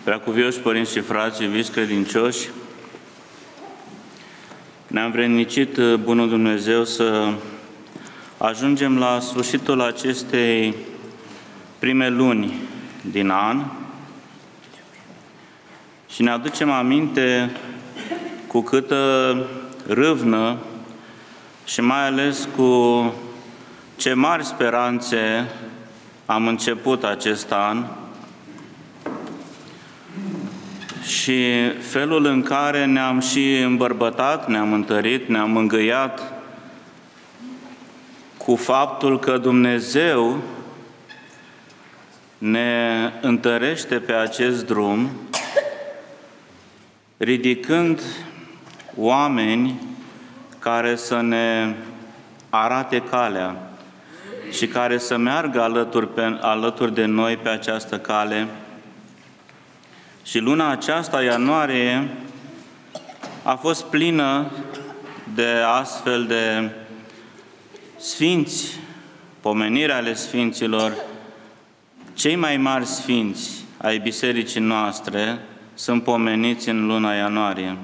Preacuvioși părinți și frați, iubiți credincioși, ne-am vrednicit, bunul Dumnezeu, să ajungem la sfârșitul acestei prime luni din an și ne aducem aminte cu câtă râvnă și mai ales cu ce mari speranțe am început acest an și felul în care ne-am și îmbărbătat, ne-am întărit, ne-am mângâiat cu faptul că Dumnezeu ne întărește pe acest drum, ridicând oameni care să ne arate calea și care să meargă alături de noi pe această cale. Și luna aceasta, ianuarie, a fost plină de astfel de sfinți, pomeniri ale sfinților. Cei mai mari sfinți ai bisericii noastre sunt pomeniți în luna ianuarie.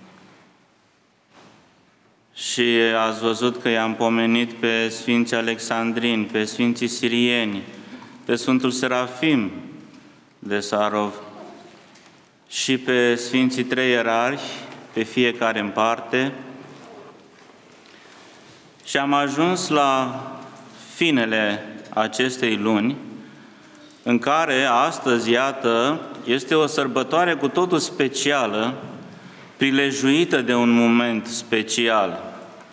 Și ați văzut că i-am pomenit pe Sfinții Alexandrini, pe Sfinții Sirieni, pe Sfântul Serafim de Sarov și pe Sfinții Trei Ierarhi, pe fiecare în parte. Și am ajuns la finele acestei luni, în care astăzi, iată, este o sărbătoare cu totul specială, prilejuită de un moment special.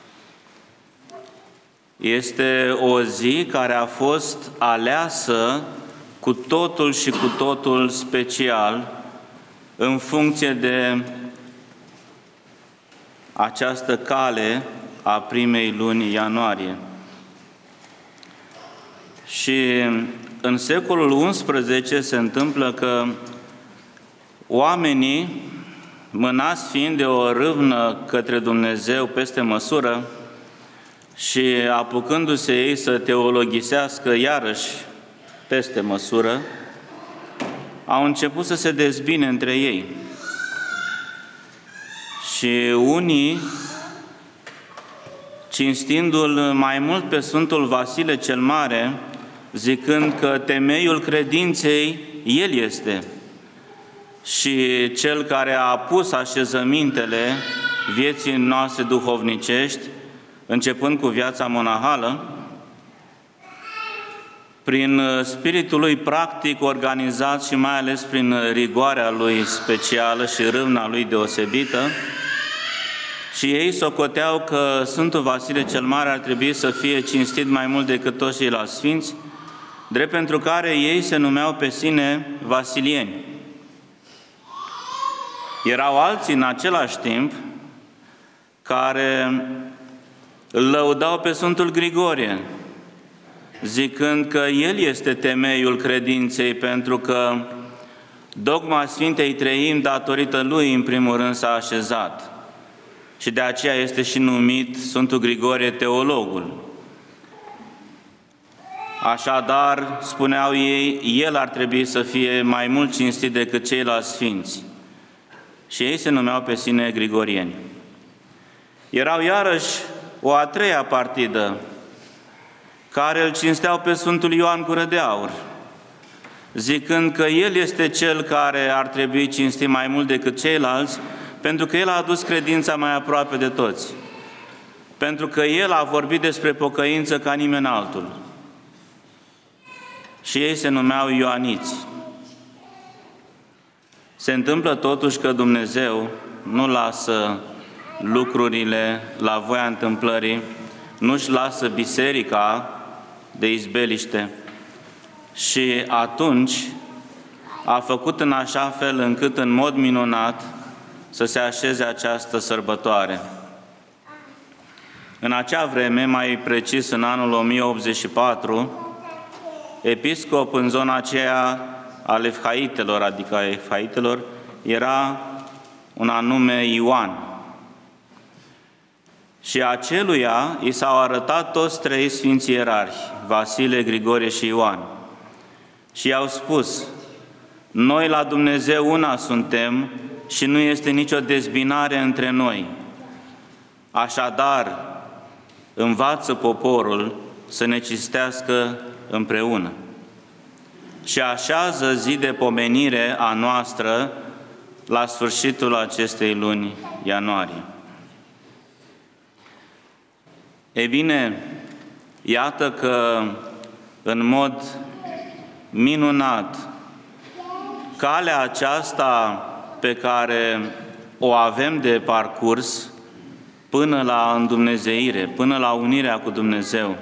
Este o zi care a fost aleasă cu totul și cu totul special, în funcție de această cale a primei luni ianuarie. Și în secolul XI se întâmplă că oamenii, mânați fiind de o râvnă către Dumnezeu peste măsură și apucându-se ei să teologisească iarăși peste măsură, au început să se dezbine între ei. Și unii, cinstindu-l mai mult pe Sfântul Vasile cel Mare, zicând că temeiul credinței el este și cel care a pus așezămintele vieții noastre duhovnicești, începând cu viața monahală, prin spiritul lui practic organizat și mai ales prin rigoarea lui specială și râvna lui deosebită, și ei socoteau că Sfântul Vasile cel Mare ar trebui să fie cinstit mai mult decât toți ceilalți sfinți, drept pentru care ei se numeau pe sine vasilieni. Erau alții în același timp care îl lăudau pe Sfântul Grigorie, zicând că el este temeiul credinței, pentru că dogma Sfintei Treimi, datorită lui, în primul rând, s-a așezat. Și de aceea este și numit Sfântul Grigorie teologul. Așadar, spuneau ei, el ar trebui să fie mai mult cinstit decât ceilalți sfinți. Și ei se numeau pe sine grigorieni. Erau iarăși o a treia partidă, care îl cinsteau pe Sfântul Ioan Gură de Aur, zicând că el este cel care ar trebui cinstit mai mult decât ceilalți, pentru că el a adus credința mai aproape de toți, pentru că el a vorbit despre pocăință ca nimeni altul. Și ei se numeau ioaniți. Se întâmplă totuși că Dumnezeu nu lasă lucrurile la voia întâmplării, nu-și lasă biserica de izbeliște. Și atunci a făcut în așa fel încât, în mod minunat, să se așeze această sărbătoare. În acea vreme, mai precis în anul 1084, episcop în zona aceea al Efhaitelor, adică a Efhaitelor, era un anume Ioan. Și aceluia i s-au arătat toți trei sfinți ierarhi, Vasile, Grigorie și Ioan. Și i-au spus: Noi la Dumnezeu una suntem și nu este nicio dezbinare între noi. Așadar, învață poporul să ne cinstească împreună și așează zi de pomenire a noastră la sfârșitul acestei luni ianuarie. Ei bine, iată că în mod minunat calea aceasta pe care o avem de parcurs până la îndumnezeire, până la unirea cu Dumnezeu,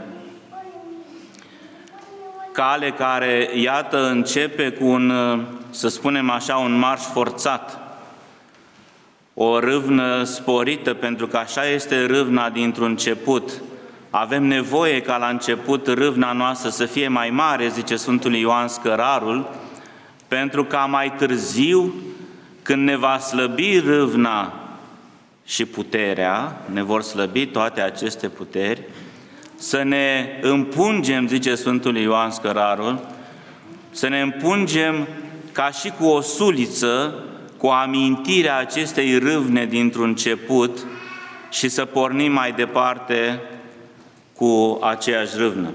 cale care, iată, începe cu un, să spunem așa, un marș forțat, o râvnă sporită, pentru că așa este râvna dintr-un început. Avem nevoie ca la început râvna noastră să fie mai mare, zice Sfântul Ioan Scărarul, pentru ca mai târziu, când ne va slăbi râvna și puterea, ne vor slăbi toate aceste puteri, să ne împungem, zice Sfântul Ioan Scărarul, să ne împungem ca și cu o suliță, cu amintirea acestei râvne dintr-un început și să pornim mai departe cu aceeași râvnă.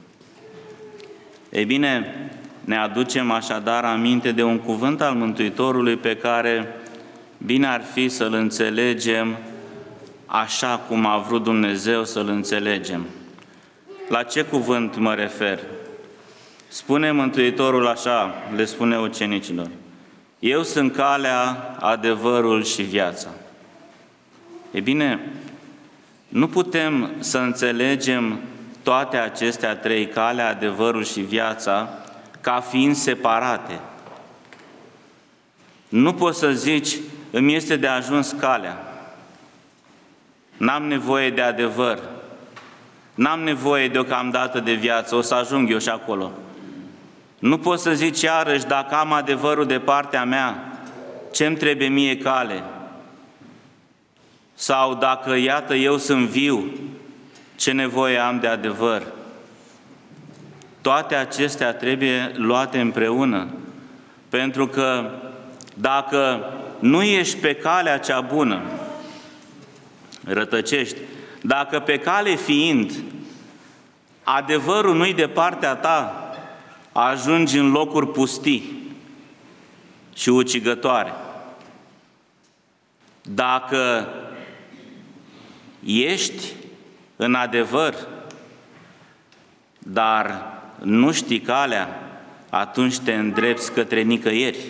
Ei bine, ne aducem așadar aminte de un cuvânt al Mântuitorului pe care bine ar fi să-l înțelegem așa cum a vrut Dumnezeu să-l înțelegem. La ce cuvânt mă refer? Spune Mântuitorul așa, le spune ucenicilor: eu sunt calea, adevărul și viața. Ei bine, nu putem să înțelegem toate acestea trei, calea, adevărul și viața, ca fiind separate. Nu poți să zici, îmi este de ajuns calea, n-am nevoie de adevăr, n-am nevoie deocamdată de viață, o să ajung eu și acolo. Nu poți să zici iarăși, dacă am adevărul de partea mea, ce-mi trebuie mie cale? Sau dacă, iată, eu sunt viu, ce nevoie am de adevăr? Toate acestea trebuie luate împreună, pentru că dacă nu ești pe calea cea bună, rătăcești. Dacă pe cale fiind, adevărul nu-i de partea ta, ajungi în locuri pustii și ucigătoare. Dacă ești în adevăr, dar nu știi calea, atunci te îndrepți către nicăieri.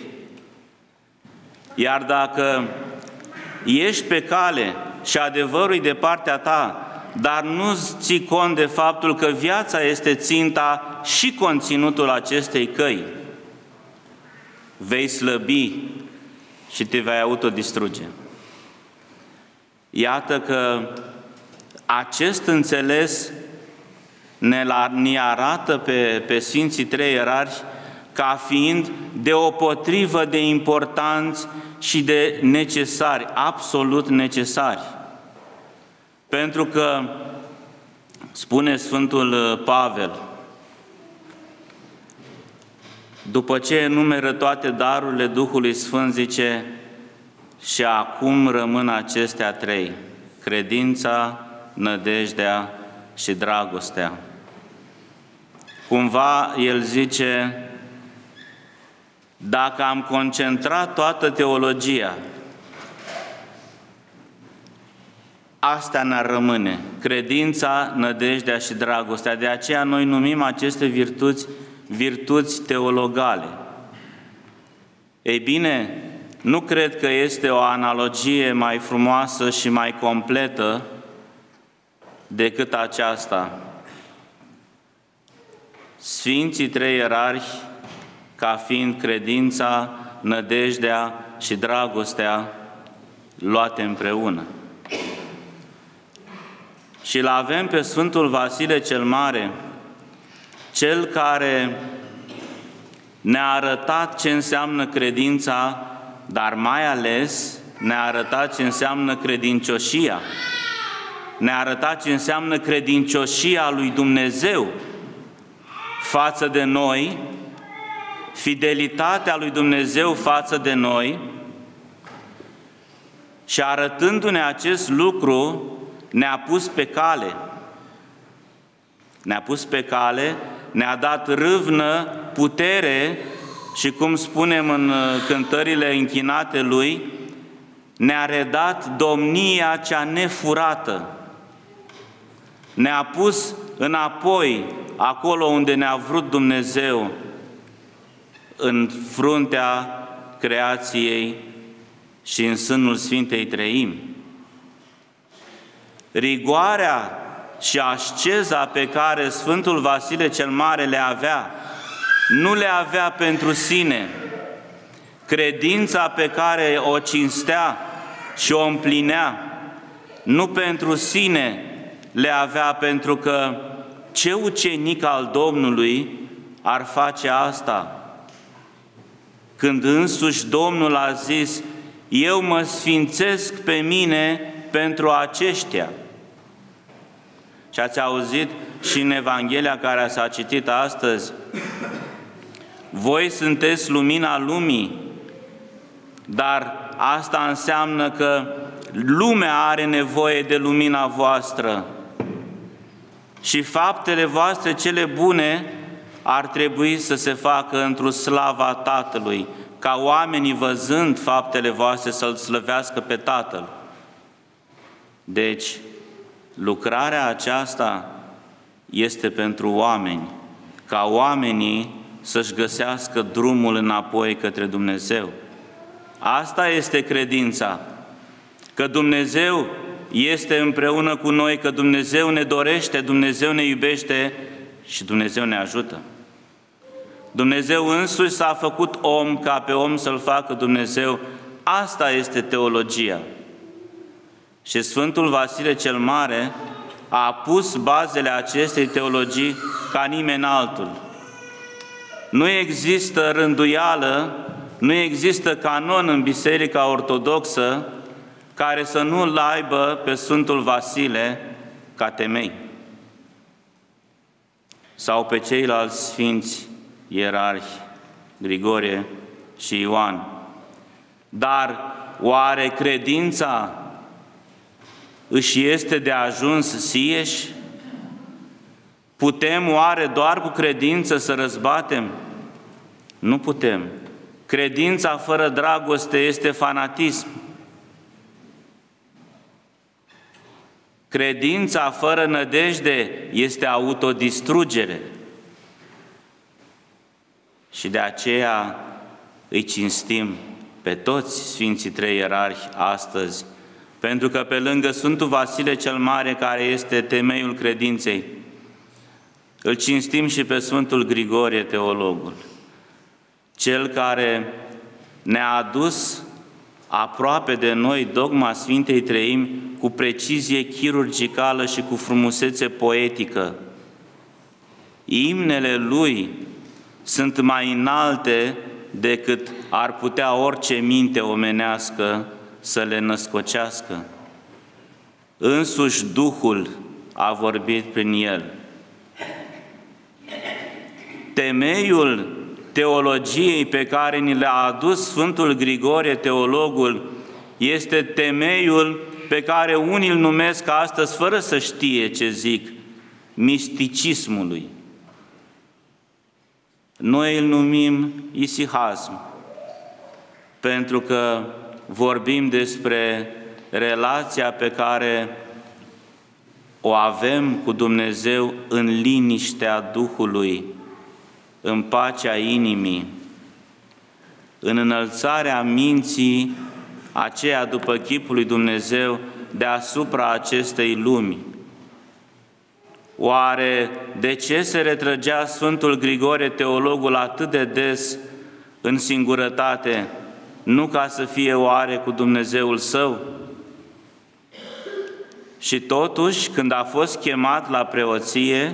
Iar dacă ești pe cale și adevărul e de partea ta, dar nu ții cont de faptul că viața este ținta și conținutul acestei căi, vei slăbi și te vei autodistruge. Iată că acest înțeles ne arată pe Sfinții Trei Ierarhi ca fiind deopotrivă de importanți și de necesari, absolut necesari. Pentru că, spune Sfântul Pavel, după ce enumeră toate darurile Duhului Sfânt, zice, și acum rămân acestea trei: credința, nădejdea și dragostea. Cumva el zice, dacă am concentrat toată teologia, astea ne-ar rămâne: credința, nădejdea și dragostea. De aceea noi numim aceste virtuți teologale. Ei bine, nu cred că este o analogie mai frumoasă și mai completă decât aceasta. Sfinții Trei Ierarhi, ca fiind credința, nădejdea și dragostea luate împreună. Și îl avem pe Sfântul Vasile cel Mare, cel care ne-a arătat ce înseamnă credința, dar mai ales ne-a arătat ce înseamnă credincioșia. Ne-a arătat ce înseamnă credincioșia lui Dumnezeu față de noi, fidelitatea lui Dumnezeu față de noi și arătându-ne acest lucru, ne-a pus pe cale. Ne-a pus pe cale, ne-a dat râvnă, putere și, cum spunem în cântările închinate Lui, ne-a redat domnia cea nefurată. Ne-a pus înapoi, acolo unde ne-a vrut Dumnezeu, în fruntea creației și în sânul Sfintei Treimi. Rigoarea și asceza pe care Sfântul Vasile cel Mare le avea, nu le avea pentru sine. Credința pe care o cinstea și o împlinea, nu pentru sine le avea, pentru că ce ucenic al Domnului ar face asta? Când însuși Domnul a zis: eu mă sfințesc pe mine pentru aceștia. Și ați auzit și în Evanghelia care s-a citit astăzi: voi sunteți lumina lumii, dar asta înseamnă că lumea are nevoie de lumina voastră și faptele voastre cele bune ar trebui să se facă într-o slava Tatălui, ca oamenii, văzând faptele voastre, să-L slăvească pe Tatăl. Deci, lucrarea aceasta este pentru oameni, ca oamenii să-și găsească drumul înapoi către Dumnezeu. Asta este credința, că Dumnezeu este împreună cu noi, că Dumnezeu ne dorește, Dumnezeu ne iubește și Dumnezeu ne ajută. Dumnezeu însuși s-a făcut om ca pe om să-L facă Dumnezeu. Asta este teologia. Și Sfântul Vasile cel Mare a pus bazele acestei teologii ca nimeni altul. Nu există rânduială, nu există canon în Biserica Ortodoxă care să nu-l aibă pe Sfântul Vasile ca temei, sau pe ceilalți sfinți ierarhi, Grigorie și Ioan. Dar oare credința își este de ajuns sieși? Putem oare doar cu credință să răzbatem? Nu putem. Credința fără dragoste este fanatism. Credința fără nădejde este autodistrugere. Și de aceea îi cinstim pe toți Sfinții Trei Ierarhi astăzi, pentru că pe lângă Sfântul Vasile cel Mare, care este temeiul credinței, îl cinstim și pe Sfântul Grigorie Teologul, cel care ne-a adus aproape de noi dogma Sfintei Treimi cu precizie chirurgicală și cu frumusețe poetică. Imnele lui sunt mai înalte decât ar putea orice minte omenească să le născocească. Însuși Duhul a vorbit prin el. Temeiul teologiei pe care ni le-a adus Sfântul Grigorie Teologul este temeiul pe care unii îl numesc astăzi, fără să știe ce zic, misticismului. Noi îl numim isihasm, pentru că vorbim despre relația pe care o avem cu Dumnezeu în liniștea Duhului, în pacea inimii, în înălțarea minții aceea după chipul lui Dumnezeu deasupra acestei lumi. Oare de ce se retrăgea Sfântul Grigorie Teologul atât de des în singurătate? Nu ca să fie oare cu Dumnezeul său? Și totuși, când a fost chemat la preoție,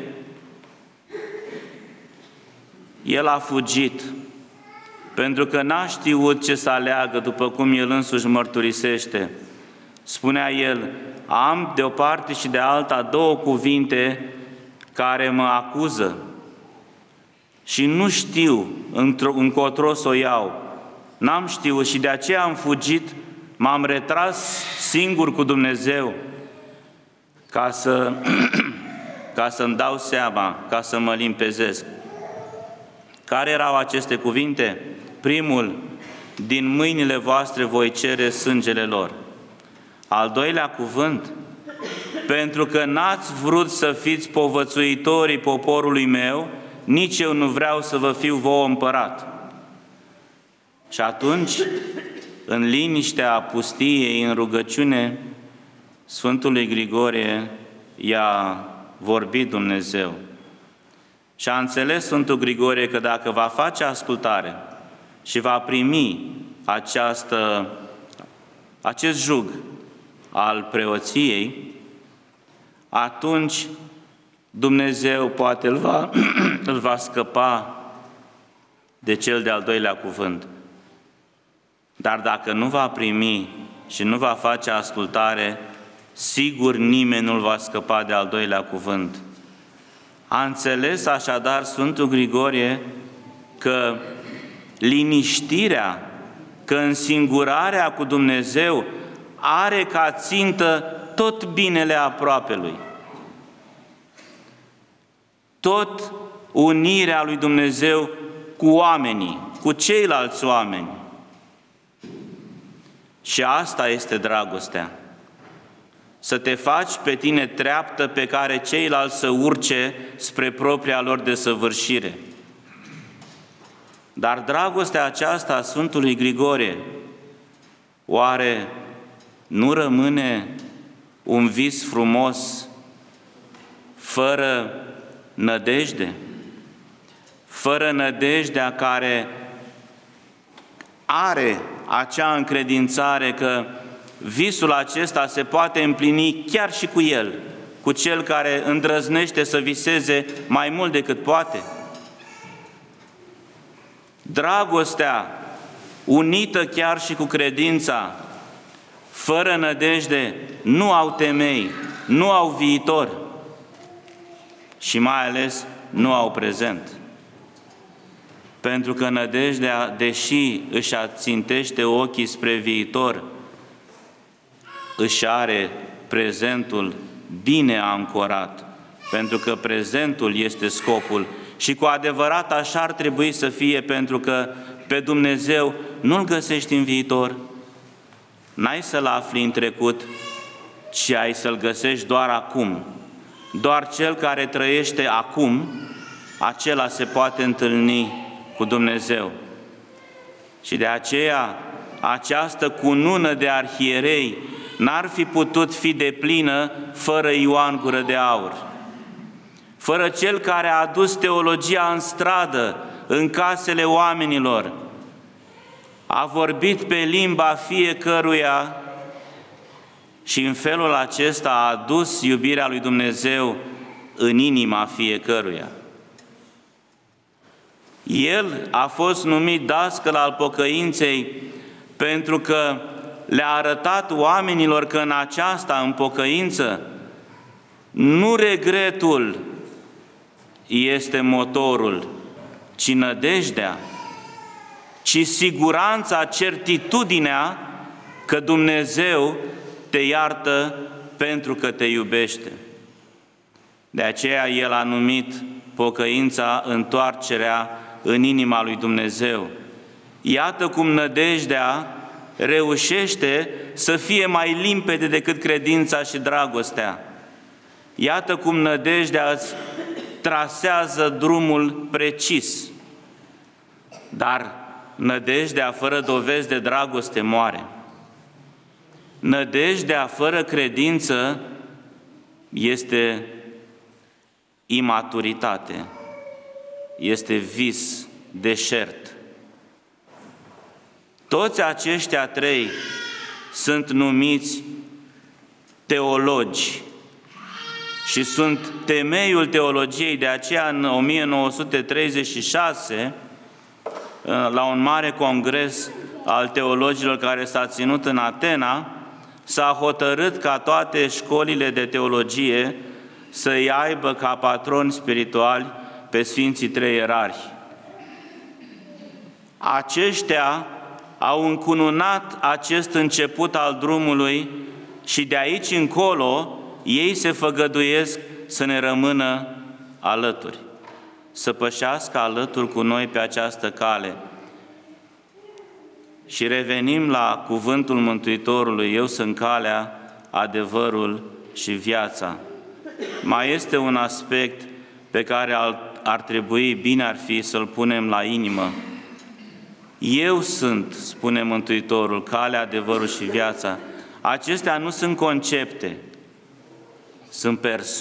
el a fugit, pentru că n-a știut ce să aleagă, după cum el însuși mărturisește. Spunea el: am de o parte și de alta două cuvinte care mă acuză. și nu știu încotro să o iau. N-am știut și de aceea am fugit, m-am retras singur cu Dumnezeu ca să-mi dau seama, ca să mă limpezesc. Care erau aceste cuvinte? Primul, din mâinile voastre voi cere sângele lor. Al doilea cuvânt, pentru că n-ați vrut să fiți povățuitorii poporului meu, nici eu nu vreau să vă fiu vouă împărat. Și atunci, în liniștea pustiei, în rugăciune, Sfântului Grigorie i-a vorbit Dumnezeu. Și a înțeles Sfântul Grigorie că dacă va face ascultare și va primi acest jug al preoției, atunci Dumnezeu poate îl va scăpa de cel de-al doilea cuvânt. Dar dacă nu va primi și nu va face ascultare, sigur nimeni nu-l va scăpa de al doilea cuvânt. A înțeles așadar Sfântul Grigorie că liniștirea, că însingurarea cu Dumnezeu are ca țintă tot binele aproapelui. Tot unirea lui Dumnezeu cu oamenii, cu ceilalți oameni. Și asta este dragostea. Să te faci pe tine treaptă pe care ceilalți să urce spre propria lor desăvârșire. Dar dragostea aceasta a Sfântului Grigorie, oare nu rămâne un vis frumos fără nădejde? Fără nădejdea care are acea încredințare că visul acesta se poate împlini chiar și cu el, cu cel care îndrăznește să viseze mai mult decât poate. Dragostea, unită chiar și cu credința, fără nădejde, nu au temei, nu au viitor și mai ales nu au prezent. Pentru că nădejdea, deși își ațintește ochii spre viitor, își are prezentul bine ancorat, pentru că prezentul este scopul și cu adevărat așa ar trebui să fie, pentru că pe Dumnezeu nu-L găsești în viitor, n-ai să-L afli în trecut, ci ai să-L găsești doar acum. Doar cel care trăiește acum, acela se poate întâlni cu Dumnezeu. Și de aceea, această cunună de arhierei n-ar fi putut fi deplină fără Ioan Gură de Aur, fără cel care a adus teologia în stradă, în casele oamenilor, a vorbit pe limba fiecăruia și în felul acesta a adus iubirea lui Dumnezeu în inima fiecăruia. El a fost numit dascăl al pocăinței pentru că le-a arătat oamenilor că în aceasta, în pocăință, nu regretul este motorul, ci nădejdea, ci siguranța, certitudinea că Dumnezeu te iartă pentru că te iubește. De aceea El a numit pocăința întoarcerea în inima lui Dumnezeu. Iată cum nădejdea reușește să fie mai limpede decât credința și dragostea. Iată cum nădejdea îți trasează drumul precis. Dar nădejdea fără dovezi de dragoste moare. Nădejdea fără credință este imaturitate, este vis, deșert. Toți aceștia trei sunt numiți teologi și sunt temeiul teologiei. De aceea, în 1936, la un mare congres al teologilor care s-a ținut în Atena, s-a hotărât ca toate școlile de teologie să-i aibă ca patroni spirituali pe Sfinții Trei Ierarhi. Aceștia au încununat acest început al drumului și de aici încolo ei se făgăduiesc să ne rămână alături, să pășească alături cu noi pe această cale. Și revenim la cuvântul Mântuitorului: eu sunt calea, adevărul și viața. Mai este un aspect pe care ar trebui, bine ar fi să-l punem la inimă. Eu sunt, spune Mântuitorul, calea, adevărul și viața. Acestea nu sunt concepte, sunt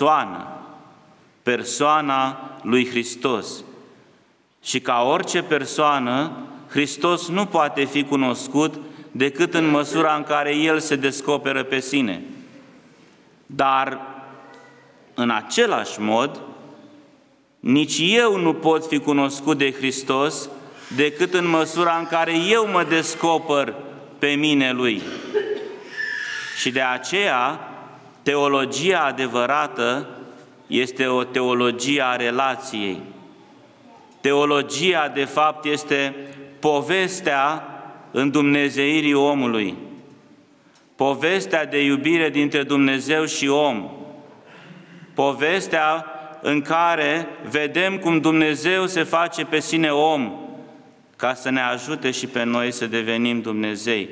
persoana lui Hristos. Și ca orice persoană, Hristos nu poate fi cunoscut decât în măsura în care El se descoperă pe sine. Dar, în același mod, nici eu nu pot fi cunoscut de Hristos decât în măsura în care eu mă descoper pe mine Lui. Și de aceea, teologia adevărată este o teologie a relației. Teologia, de fapt, este povestea îndumnezeirii omului, povestea de iubire dintre Dumnezeu și om, povestea în care vedem cum Dumnezeu se face pe sine om ca să ne ajute și pe noi să devenim Dumnezei.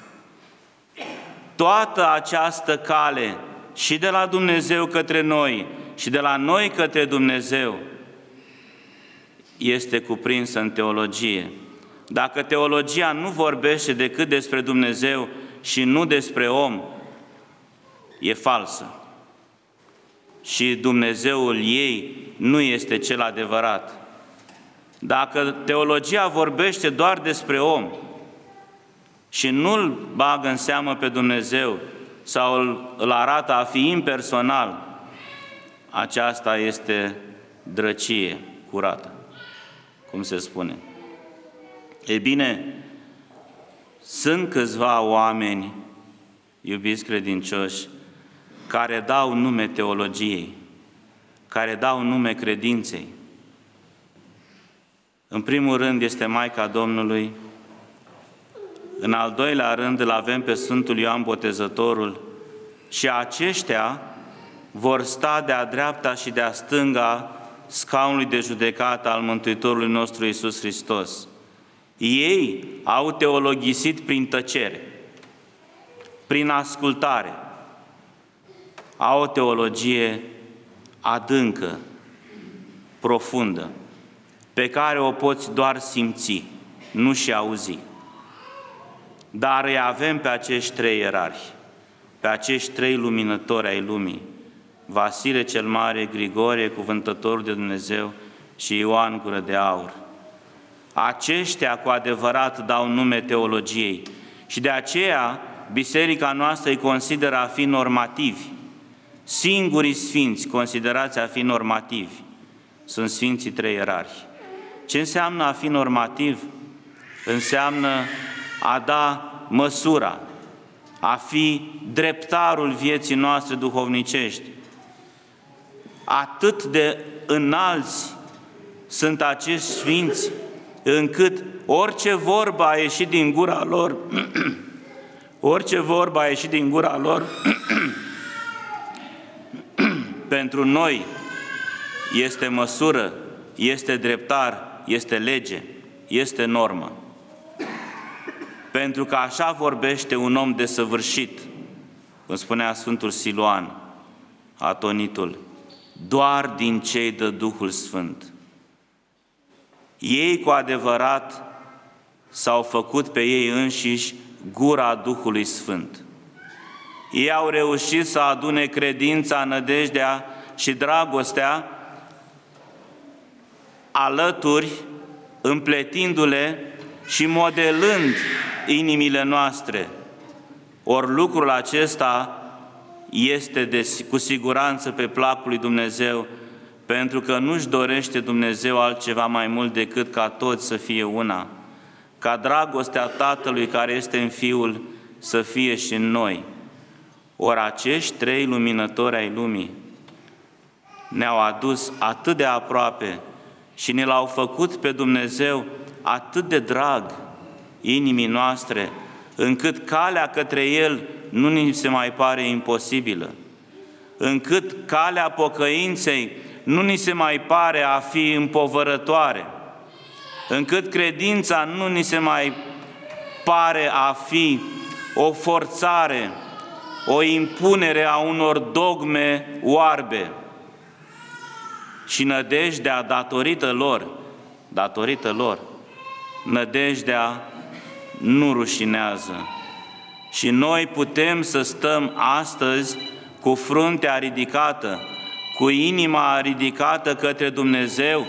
Toată această cale, și de la Dumnezeu către noi, și de la noi către Dumnezeu, este cuprinsă în teologie. Dacă teologia nu vorbește decât despre Dumnezeu și nu despre om, e falsă. Și Dumnezeul ei nu este cel adevărat. Dacă teologia vorbește doar despre om și nu-L bagă în seamă pe Dumnezeu sau îl arată a fi impersonal, aceasta este drăcie curată, cum se spune. Ei bine, sunt câțiva oameni, iubiți credincioși, care dau nume teologiei, care dau nume credinței. În primul rând este Maica Domnului, în al doilea rând îl avem pe Sfântul Ioan Botezătorul și aceștia vor sta de-a dreapta și de-a stânga scaunului de judecată al Mântuitorului nostru Iisus Hristos. Ei au teologisit prin tăcere, prin ascultare. Au o teologie adâncă, profundă, pe care o poți doar simți, nu și auzi. Dar îi avem pe acești trei ierarhi, pe acești trei luminători ai lumii: Vasile cel Mare, Grigorie, cuvântătorul de Dumnezeu, și Ioan Gură de Aur. Aceștia cu adevărat dau nume teologiei și de aceea biserica noastră îi consideră a fi normativi. Singurii sfinți considerați a fi normativi sunt Sfinții Trei Ierarhi. Ce înseamnă a fi normativ? Înseamnă a da măsura, a fi dreptarul vieții noastre duhovnicești. Atât de înalți sunt acești sfinți, încât orice vorbă a ieșit din gura lor, orice vorbă a ieșit din gura lor, pentru noi este măsură, este dreptar, este lege, este normă. Pentru că așa vorbește un om desăvârșit, cum spunea Sfântul Siluan, atonitul, doar din cei dă Duhul Sfânt. Ei cu adevărat s-au făcut pe ei înșiși gura Duhului Sfânt. Ei au reușit să adune credința, nădejdea și dragostea alături, împletindu-le și modelând inimile noastre. Ori lucrul acesta este cu siguranță pe placul lui Dumnezeu, pentru că nu-și dorește Dumnezeu altceva mai mult decât ca toți să fie una, ca dragostea Tatălui care este în Fiul să fie și în noi. Ori acești trei luminători ai lumii ne-au adus atât de aproape și ne l-au făcut pe Dumnezeu atât de drag inimii noastre, încât calea către El nu ni se mai pare imposibilă, încât calea pocăinței nu ni se mai pare a fi împovărătoare, încât credința nu ni se mai pare a fi o forțare, o impunere a unor dogme oarbe. Și nădejdea, datorită lor, nădejdea nu rușinează. Și noi putem să stăm astăzi cu fruntea ridicată, cu inima ridicată către Dumnezeu,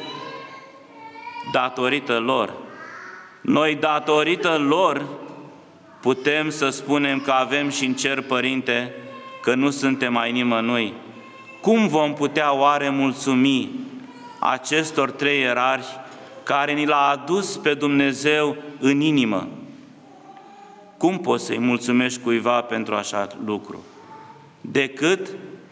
datorită lor. Noi, datorită lor, putem să spunem că avem și în cer, Părinte, că nu suntem ai nimănui. Cum vom putea oare mulțumi acestor 3 ierarhi care ni l-a adus pe Dumnezeu în inimă? Cum poți să-i mulțumești cuiva pentru așa lucru? Decât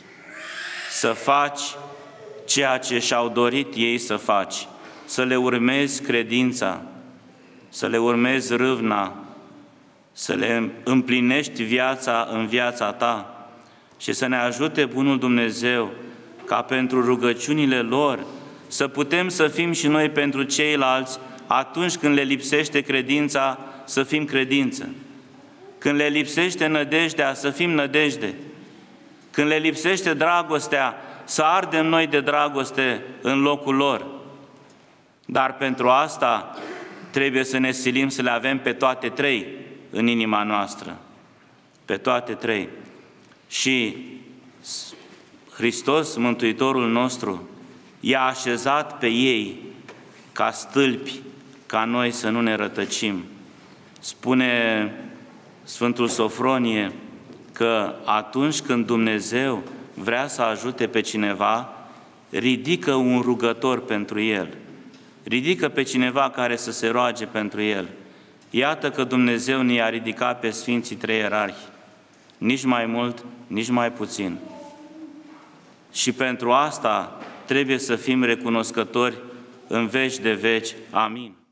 să faci ceea ce și-au dorit ei să faci, să le urmezi credința, să le urmezi râvna, să le împlinești viața în viața ta și să ne ajute Bunul Dumnezeu ca pentru rugăciunile lor să putem să fim și noi pentru ceilalți atunci când le lipsește credința, să fim credință. Când le lipsește nădejdea, să fim nădejde. Când le lipsește dragostea, să ardem noi de dragoste în locul lor. Dar pentru asta trebuie să ne silim să le avem pe toate 3 în inima noastră. Pe toate 3. Și Hristos, Mântuitorul nostru, i-a așezat pe ei ca stâlpi, ca noi să nu ne rătăcim. Spune Sfântul Sofronie că atunci când Dumnezeu vrea să ajute pe cineva, ridică un rugător pentru el. Ridică pe cineva care să se roage pentru el. Iată că Dumnezeu ne-a ridicat pe Sfinții 3 ierarhi. Nici mai mult, nici mai puțin. Și pentru asta trebuie să fim recunoscători în veci de veci. Amin.